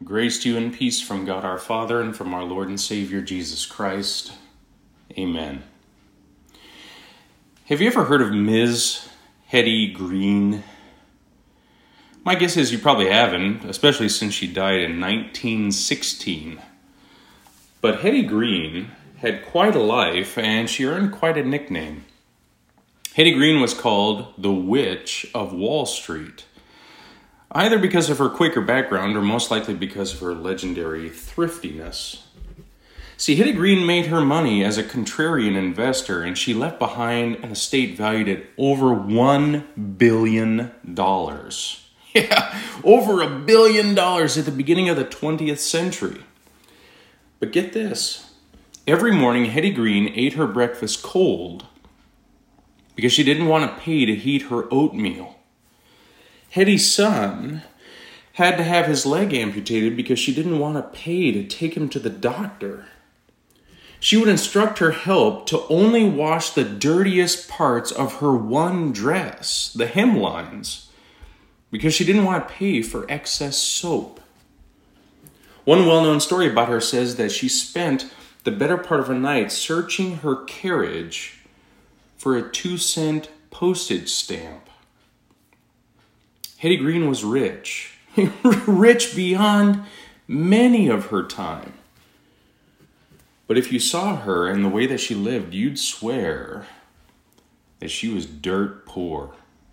Grace to you and peace from God our Father and from our Lord and Savior Jesus Christ. Amen. Have you ever heard of Ms. Hetty Green? My guess is you probably haven't, especially since she died in 1916. But Hetty Green had quite a life, and she earned quite a nickname. Hetty Green was called the Witch of Wall Street, either because of her Quaker background or most likely because of her legendary thriftiness. See, Hetty Green made her money as a contrarian investor, and she left behind an estate valued at over $1 billion. Yeah, over $1 billion at the beginning of the 20th century. But get this. Every morning, Hetty Green ate her breakfast cold because she didn't want to pay to heat her oatmeal. Hetty's son had to have his leg amputated because she didn't want to pay to take him to the doctor. She would instruct her help to only wash the dirtiest parts of her one dress, the hemlines, because she didn't want to pay for excess soap. One well-known story about her says that she spent the better part of a night searching her carriage for a 2-cent postage stamp. Hetty Green was rich, rich beyond many of her time. But if you saw her and the way that she lived, you'd swear that she was dirt poor.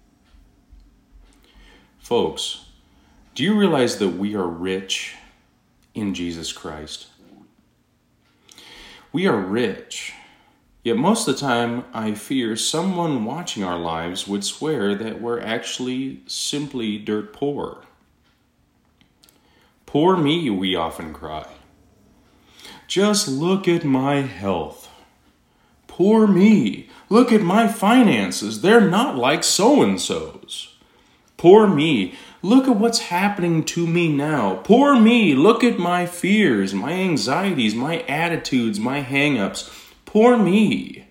Folks, do you realize that we are rich in Jesus Christ? We are rich. Yet most of the time, I fear someone watching our lives would swear that we're actually simply dirt poor. Poor me, we often cry. Just look at my health. Poor me, look at my finances. They're not like so-and-so's. Poor me, look at what's happening to me now. Poor me, look at my fears, my anxieties, my attitudes, my hang-ups. Poor me.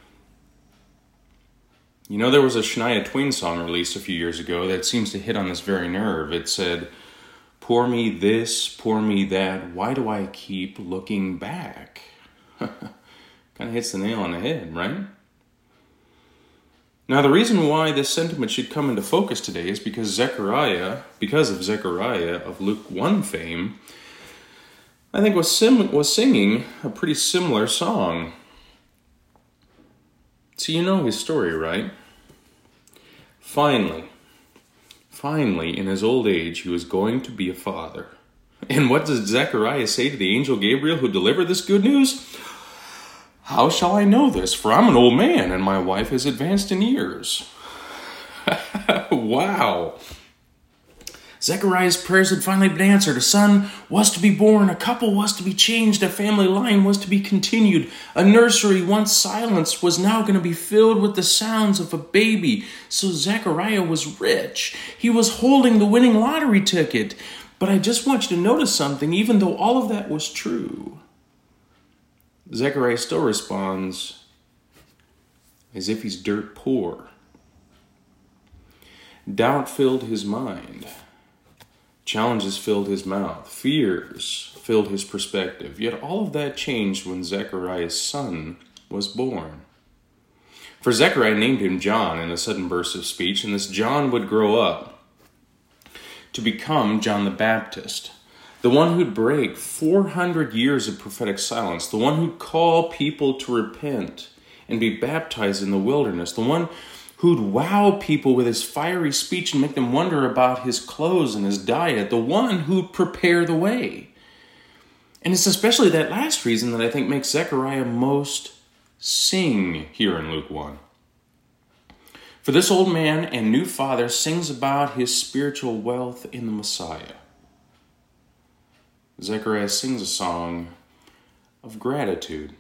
You know, there was a Shania Twain song released a few years ago that seems to hit on this very nerve. It said, "Poor me this, poor me that, why do I keep looking back?" Kind of hits the nail on the head, right? Now, the reason why this sentiment should come into focus today is because of Zechariah of Luke 1 fame, I think was singing a pretty similar song. So you know his story, right? Finally, in his old age, he was going to be a father. And what does Zechariah say to the angel Gabriel who delivered this good news? "How shall I know this? For I'm an old man, and my wife is advanced in years." Wow. Zechariah's prayers had finally been answered. A son was to be born. A couple was to be changed. A family line was to be continued. A nursery, once silenced, was now going to be filled with the sounds of a baby. So Zechariah was rich. He was holding the winning lottery ticket. But I just want you to notice something. Even though all of that was true, Zechariah still responds as if he's dirt poor. Doubt filled his mind. Challenges filled his mouth. Fears filled his perspective. Yet all of that changed when Zechariah's son was born. For Zechariah named him John in a sudden burst of speech, and this John would grow up to become John the Baptist, the one who'd break 400 years of prophetic silence, the one who'd call people to repent and be baptized in the wilderness, the one who'd wow people with his fiery speech and make them wonder about his clothes and his diet, the one who'd prepare the way. And it's especially that last reason that I think makes Zechariah most sing here in Luke 1. For this old man and new father sings about his spiritual wealth in the Messiah. Zechariah sings a song of gratitude.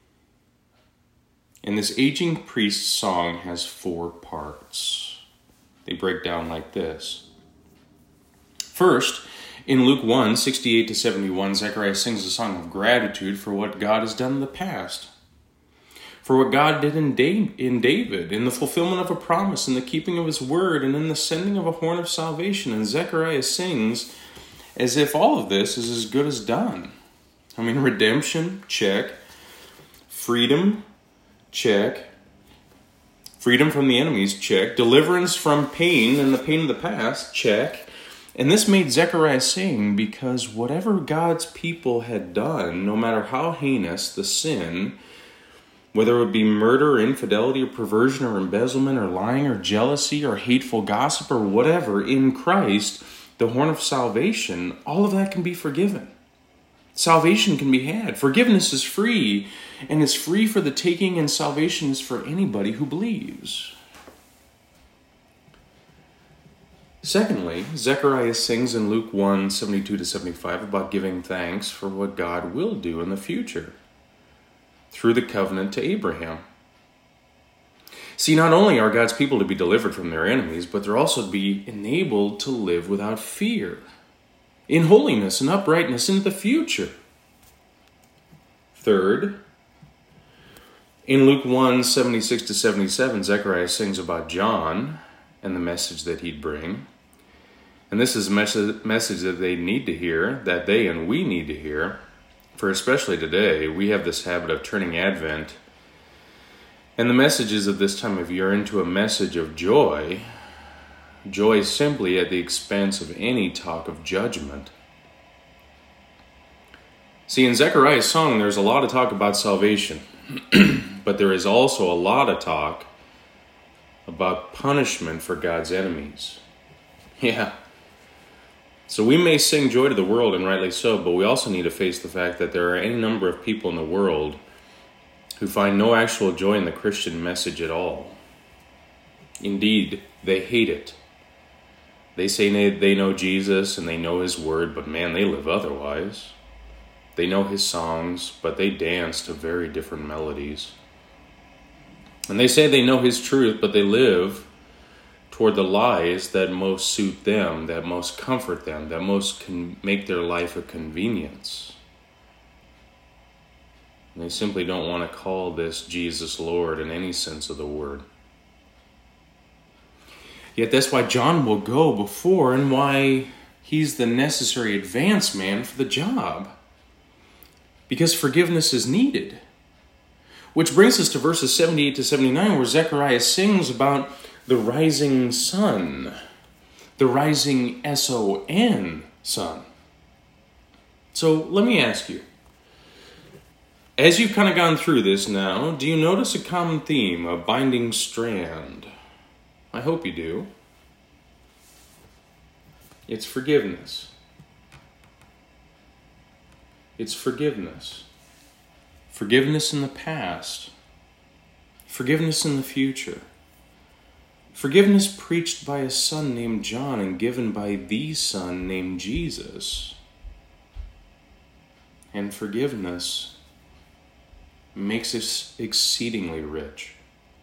And this aging priest's song has 4 parts. They break down like this. First, in Luke 1, 68 to 71, Zechariah sings a song of gratitude for what God has done in the past. For what God did in David, in the fulfillment of a promise, in the keeping of his word, and in the sending of a horn of salvation. And Zechariah sings as if all of this is as good as done. I mean, redemption, check. Freedom, check. Freedom from the enemies, check. Deliverance from pain and the pain of the past, check. And this made Zechariah sing because whatever God's people had done, no matter how heinous the sin, whether it would be murder, or infidelity, or perversion, or embezzlement, or lying, or jealousy, or hateful gossip, or whatever, in Christ, the horn of salvation, all of that can be forgiven. Salvation can be had. Forgiveness is free, and is free for the taking, and salvation is for anybody who believes. Secondly, Zechariah sings in Luke 1, 72-75 about giving thanks for what God will do in the future through the covenant to Abraham. See, not only are God's people to be delivered from their enemies, but they're also to be enabled to live without fear, in holiness and uprightness into the future. Third, in Luke 1, 76-77, Zechariah sings about John and the message that he'd bring. And this is a message that they need to hear, that they and we need to hear. For especially today, we have this habit of turning Advent and the messages of this time of year into a message of joy. Joy simply at the expense of any talk of judgment. See, in Zechariah's song, there's a lot of talk about salvation. But there is also a lot of talk about punishment for God's enemies. Yeah. So we may sing joy to the world, and rightly so, but we also need to face the fact that there are any number of people in the world who find no actual joy in the Christian message at all. Indeed, they hate it. They say they know Jesus and they know his word, but man, they live otherwise. They know his songs, but they dance to very different melodies. And they say they know his truth, but they live toward the lies that most suit them, that most comfort them, that most can make their life a convenience. And they simply don't want to call this Jesus Lord in any sense of the word. Yet that's why John will go before and why he's the necessary advance man for the job. Because forgiveness is needed. Which brings us to verses 78-79 where Zechariah sings about the rising sun. The rising S-O-N sun. So let me ask you. As you've kind of gone through this now, do you notice a common theme, a binding strand? I hope you do. It's forgiveness. It's forgiveness. Forgiveness in the past. Forgiveness in the future. Forgiveness preached by a son named John and given by the son named Jesus. And forgiveness makes us exceedingly rich.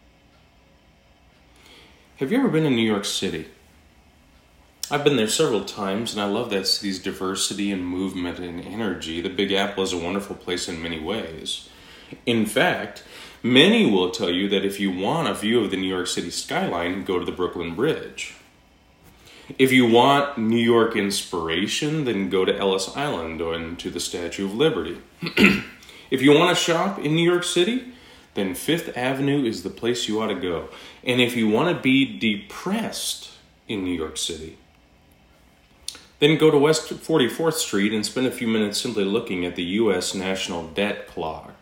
Have you ever been in New York City? I've been there several times, and I love that city's diversity and movement and energy. The Big Apple is a wonderful place in many ways. In fact, many will tell you that if you want a view of the New York City skyline, go to the Brooklyn Bridge. If you want New York inspiration, then go to Ellis Island and to the Statue of Liberty. If you want to shop in New York City, then Fifth Avenue is the place you ought to go. And if you want to be depressed in New York City, then go to West 44th Street and spend a few minutes simply looking at the U.S. national debt clock.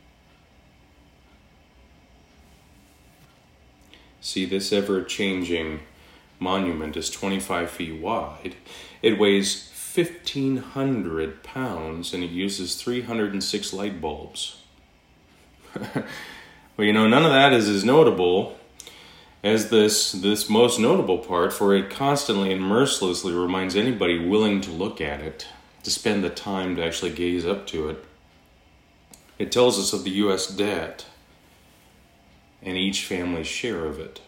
See, this ever-changing monument is 25 feet wide. It weighs 1,500 pounds, and it uses 306 light bulbs. Well, you know, none of that is as notable as this most notable part, for it constantly and mercilessly reminds anybody willing to look at it, to spend the time to actually gaze up to it. It tells us of the U.S. debt and each family's share of it.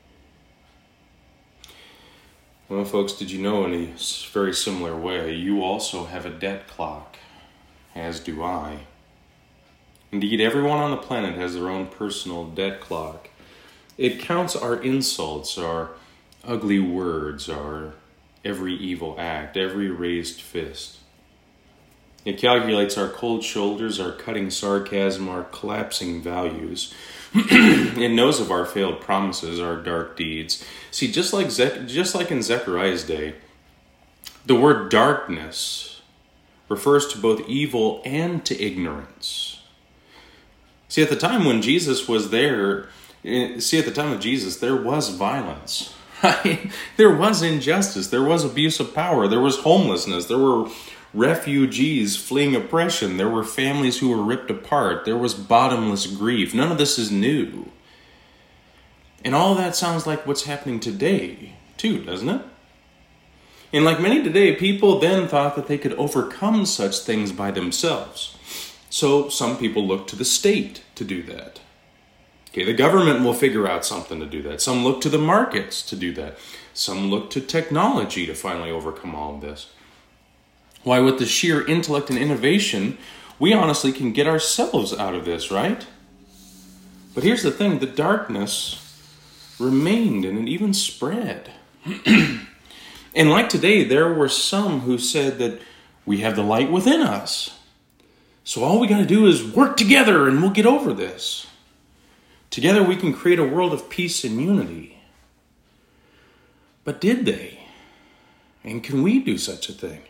Well, folks, did you know in a very similar way, you also have a debt clock, as do I. Indeed, everyone on the planet has their own personal debt clock. It counts our insults, our ugly words, our every evil act, every raised fist. It calculates our cold shoulders, our cutting sarcasm, our collapsing values. It knows of our failed promises, our dark deeds. See, just like in Zechariah's day, the word darkness refers to both evil and to ignorance. See, at the time when Jesus was there, there was violence. There was injustice. There was abuse of power. There was homelessness. There were refugees fleeing oppression. There were families who were ripped apart. There was bottomless grief. None of this is new. And all that sounds like what's happening today, too, doesn't it? And like many today, people then thought that they could overcome such things by themselves. So some people look to the state to do that. Okay, the government will figure out something to do that. Some look to the markets to do that. Some look to technology to finally overcome all of this. Why, with the sheer intellect and innovation, we honestly can get ourselves out of this, right? But here's the thing, the darkness remained and it even spread. And like today, there were some who said that we have the light within us. So all we got to do is work together and we'll get over this. Together we can create a world of peace and unity. But did they? And can we do such a thing?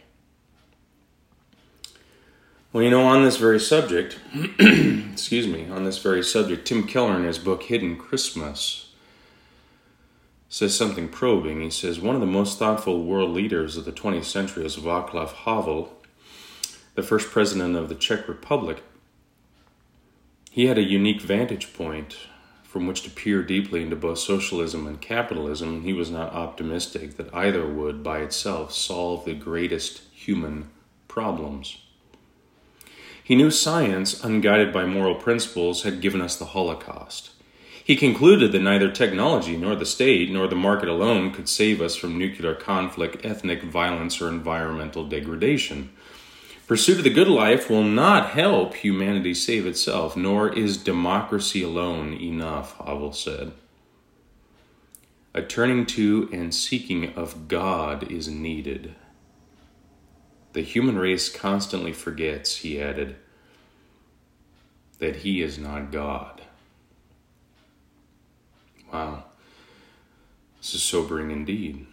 Well, on this very subject, Tim Keller in his book Hidden Christmas says something probing. He says, one of the most thoughtful world leaders of the 20th century was Václav Havel, the first president of the Czech Republic. He had a unique vantage point from which to peer deeply into both socialism and capitalism. He was not optimistic that either would, by itself, solve the greatest human problems. He knew science, unguided by moral principles, had given us the Holocaust. He concluded that neither technology, nor the state, nor the market alone could save us from nuclear conflict, ethnic violence, or environmental degradation. Pursuit of the good life will not help humanity save itself, nor is democracy alone enough, Havel said. A turning to and seeking of God is needed. The human race constantly forgets, he added, that he is not God. Wow, this is sobering indeed.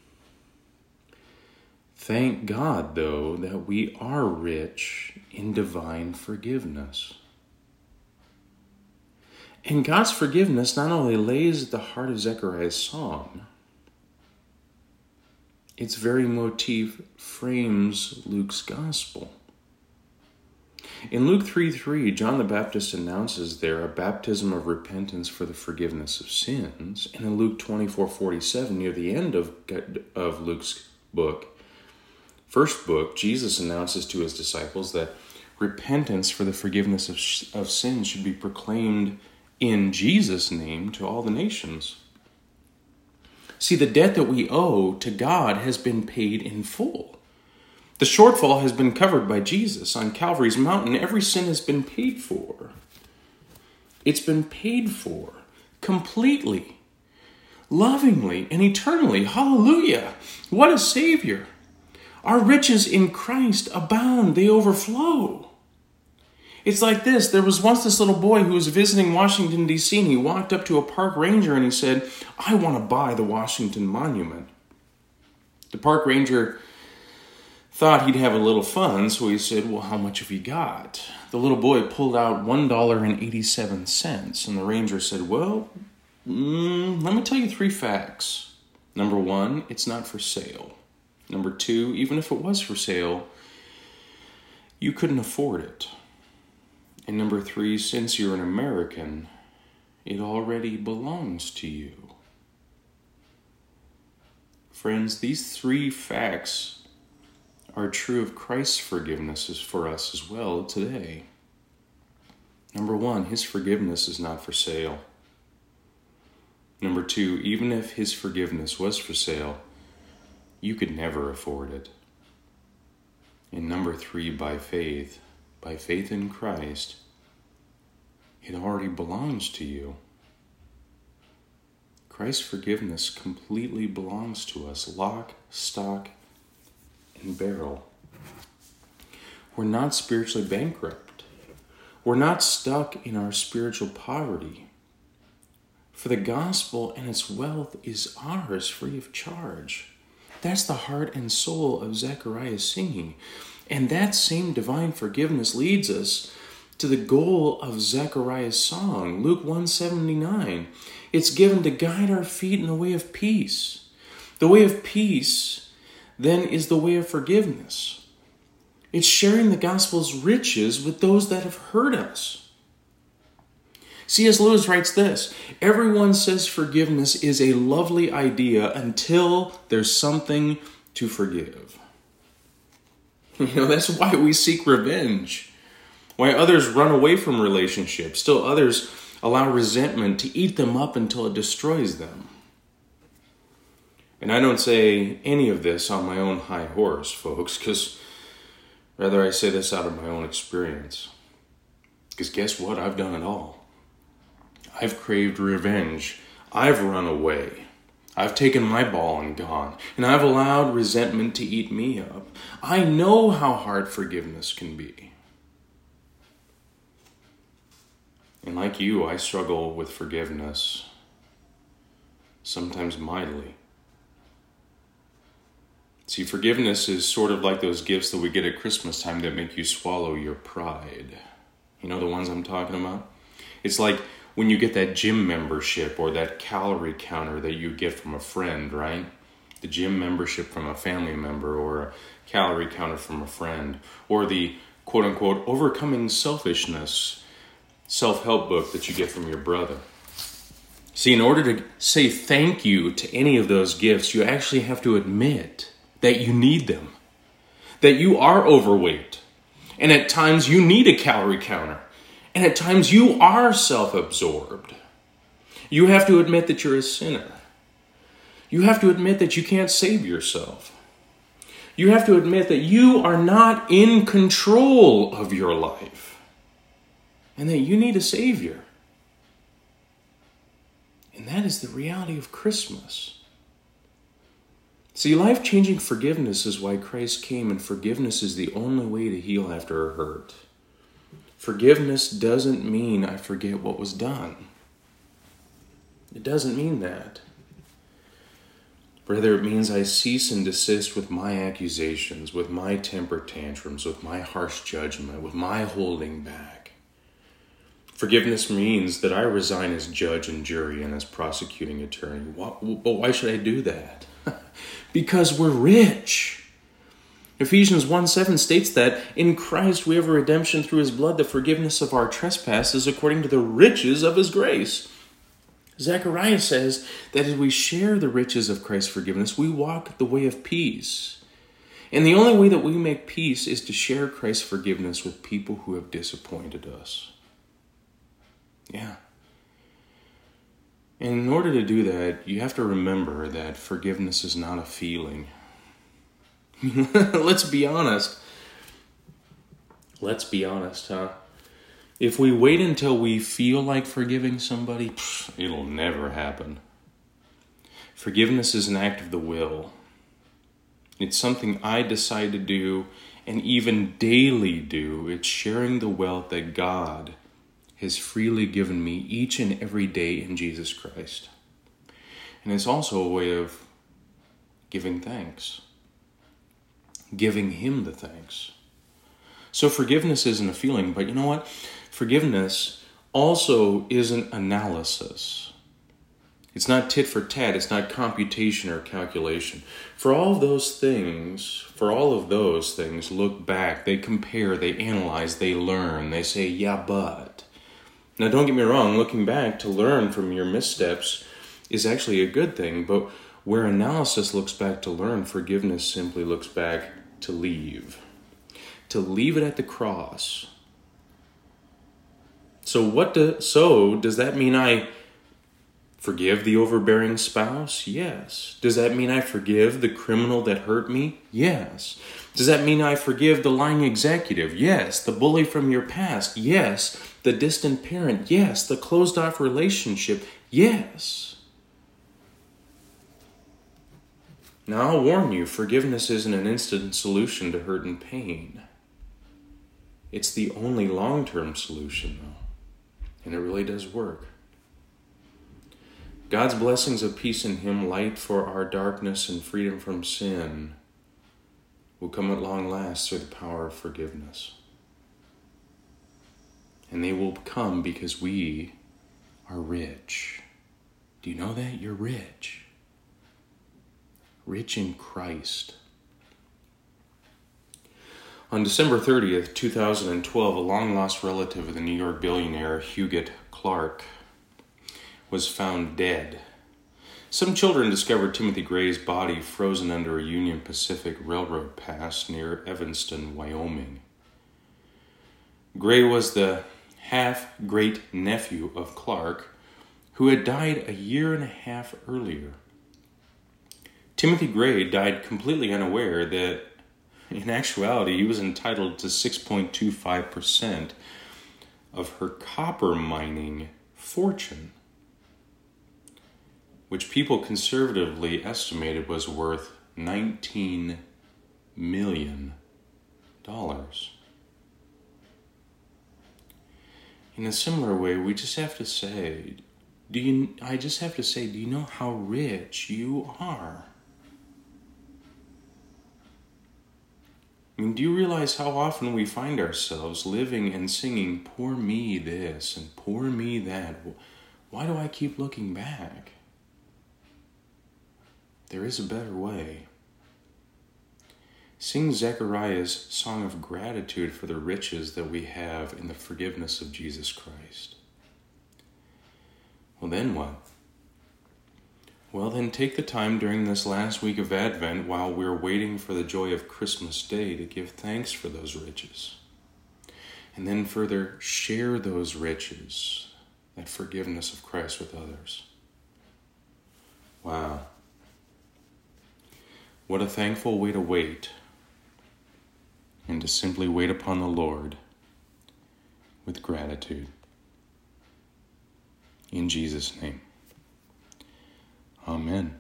Thank God, though, that we are rich in divine forgiveness. And God's forgiveness not only lays at the heart of Zechariah's song, its very motif frames Luke's gospel. In Luke 3:3, John the Baptist announces there a baptism of repentance for the forgiveness of sins. And in Luke 24:47, near the end of Luke's first book, Jesus announces to his disciples that repentance for the forgiveness of sins should be proclaimed in Jesus' name to all the nations. See, the debt that we owe to God has been paid in full. The shortfall has been covered by Jesus on Calvary's mountain. Every sin has been paid for. It's been paid for completely, lovingly, and eternally. Hallelujah! What a Savior! Our riches in Christ abound. They overflow. It's like this. There was once this little boy who was visiting Washington, D.C., and he walked up to a park ranger and he said, I want to buy the Washington Monument. The park ranger thought he'd have a little fun, so he said, well, how much have you got? The little boy pulled out $1.87, and the ranger said, well, let me tell you 3 facts. Number 1, it's not for sale. Number 2, even if it was for sale, you couldn't afford it. And number 3, since you're an American, it already belongs to you. Friends, these 3 facts are true of Christ's forgiveness for us as well today. Number 1, his forgiveness is not for sale. Number 2, even if his forgiveness was for sale, you could never afford it. And number 3, by faith in Christ, it already belongs to you. Christ's forgiveness completely belongs to us, lock, stock and barrel. We're not spiritually bankrupt. We're not stuck in our spiritual poverty. For the gospel and its wealth is ours free of charge. That's the heart and soul of Zechariah's singing. And that same divine forgiveness leads us to the goal of Zechariah's song, Luke 1:79. It's given to guide our feet in the way of peace. The way of peace, then, is the way of forgiveness. It's sharing the gospel's riches with those that have hurt us. C.S. Lewis writes this: everyone says forgiveness is a lovely idea until there's something to forgive. That's why we seek revenge. Why others run away from relationships. Still others allow resentment to eat them up until it destroys them. And I don't say any of this on my own high horse, folks, because rather I say this out of my own experience. Because guess what? I've done it all. I've craved revenge. I've run away. I've taken my ball and gone. And I've allowed resentment to eat me up. I know how hard forgiveness can be. And like you, I struggle with forgiveness, sometimes mightily. See, forgiveness is sort of like those gifts that we get at Christmas time that make you swallow your pride. You know the ones I'm talking about? It's like when you get that gym membership or that calorie counter that you get from a friend, right? The gym membership from a family member, or a calorie counter from a friend, or the quote-unquote overcoming selfishness self-help book that you get from your brother. See, in order to say thank you to any of those gifts, you actually have to admit that you need them, that you are overweight, and at times you need a calorie counter. And at times you are self-absorbed. You have to admit that you're a sinner. You have to admit that you can't save yourself. You have to admit that you are not in control of your life. And that you need a Savior. And that is the reality of Christmas. See, life-changing forgiveness is why Christ came, and forgiveness is the only way to heal after a hurt. Forgiveness doesn't mean I forget what was done. It doesn't mean that. Rather, it means I cease and desist with my accusations, with my temper tantrums, with my harsh judgment, with my holding back. Forgiveness means that I resign as judge and jury and as prosecuting attorney. But why should I do that? Because we're rich. Ephesians 1:7 states that in Christ we have a redemption through his blood, the forgiveness of our trespasses according to the riches of his grace. Zechariah says that as we share the riches of Christ's forgiveness, we walk the way of peace. And the only way that we make peace is to share Christ's forgiveness with people who have disappointed us. Yeah. And in order to do that, you have to remember that forgiveness is not a feeling. Let's be honest. Let's be honest, huh? If we wait until we feel like forgiving somebody, it'll never happen. Forgiveness is an act of the will. It's something I decide to do and even daily do. It's sharing the wealth that God has freely given me each and every day in Jesus Christ. And it's also a way of giving thanks. Giving him the thanks. So forgiveness isn't a feeling, but you know what? Forgiveness also isn't analysis. It's not tit for tat. It's not computation or calculation. For all of those things, look back. They compare, they analyze, they learn. They say, yeah, but. Now don't get me wrong, looking back to learn from your missteps is actually a good thing, but where analysis looks back to learn, forgiveness simply looks back to leave. To leave it at the cross. So does that mean I forgive the overbearing spouse? Yes. Does that mean I forgive the criminal that hurt me? Yes. Does that mean I forgive the lying executive? Yes. The bully from your past? Yes. The distant parent? Yes. The closed off relationship? Yes. Now, I'll warn you, forgiveness isn't an instant solution to hurt and pain. It's the only long-term solution, though, and it really does work. God's blessings of peace in Him, light for our darkness and freedom from sin, will come at long last through the power of forgiveness. And they will come because we are rich. Do you know that? You're rich. Rich in Christ. On December 30th, 2012, a long-lost relative of the New York billionaire Huguette Clark was found dead. Some children discovered Timothy Gray's body frozen under a Union Pacific Railroad pass near Evanston, Wyoming. Gray was the half-great-nephew of Clark, who had died a year and a half earlier. Timothy Gray died completely unaware that, in actuality, he was entitled to 6.25% of her copper mining fortune, which people conservatively estimated was worth $19 million. In a similar way, we just have to say, do you know how rich you are? I mean, do you realize how often we find ourselves living and singing, poor me this and poor me that? Why do I keep looking back? There is a better way. Sing Zechariah's song of gratitude for the riches that we have in the forgiveness of Jesus Christ. Well, then what? Well, then take the time during this last week of Advent while we're waiting for the joy of Christmas Day to give thanks for those riches. And then further share those riches, that forgiveness of Christ with others. Wow. What a thankful way to wait, and to simply wait upon the Lord with gratitude. In Jesus' name. Amen.